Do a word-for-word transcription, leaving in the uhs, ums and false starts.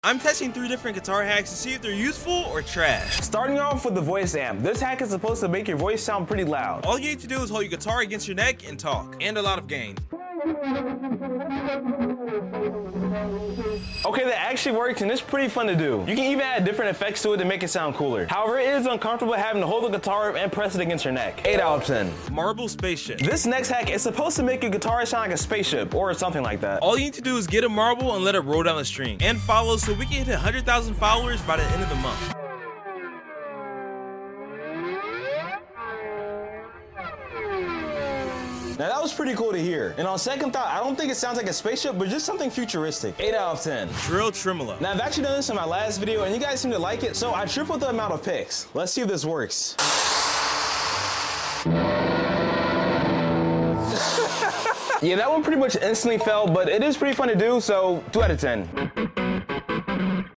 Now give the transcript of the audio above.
I'm testing three different guitar hacks to see if they're useful or trash. Starting off with the voice amp. This hack is supposed to make your voice sound pretty loud. All you need to do is hold your guitar against your neck and talk, and a lot of gain. Okay, that actually works and it's pretty fun to do. You can even add different effects to it to make it sound cooler. However, it is uncomfortable having to hold the guitar and press it against your neck. eight out of ten. Marble spaceship. This next hack is supposed to make your guitar sound like a spaceship or something like that. All you need to do is get a marble and let it roll down the string. And follow so we can hit one hundred thousand followers by the end of the month. Now that was pretty cool to hear. And on second thought, I don't think it sounds like a spaceship, but just something futuristic. eight out of ten. Drill tremolo. Now I've actually done this in my last video and you guys seem to like it, so I tripled the amount of picks. Let's see if this works. Yeah, that one pretty much instantly fell, but it is pretty fun to do, so two out of ten.